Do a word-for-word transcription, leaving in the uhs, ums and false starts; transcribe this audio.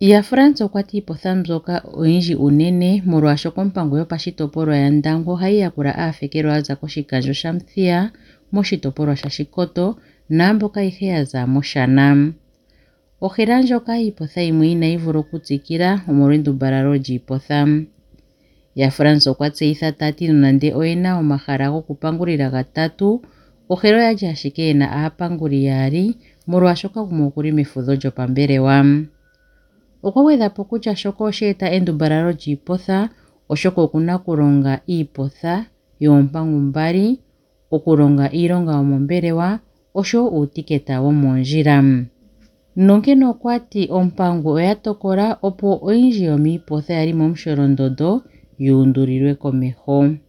Ya France okwati iipotha mbyoka oyindji unene molwaashoka ompango yopashitopolwa yaNdangwa ohayi yakula aafekelwa yaza koshikandjo shaMuthiya moshitopolwa shaShikoto naamboka ayehe yaza mOshana. Ohela ndjoka iipotha yimwe inayi vulu okutsikila omolwa endumbalalo lyiipotha. Ya France okwa tseyitha tati nonande oyena omahala gokupungulila gatatu, ohela oyali ashike yena aapanguli yaali molwaashoka gumwe okuli mefudho lyopambelewa. Okwa gwedhapo kutya shoka osheeta endumbalalo lyiipotha oshoka okuna okulonga iipotha yoompangu mbali, okulonga iilonga yomombelewa oshowo uutiketa womoondjila. Nonkene okwati ompango oya tokola opo oyindji yomiipotha yali momusholondondo yuundulilwe komeho.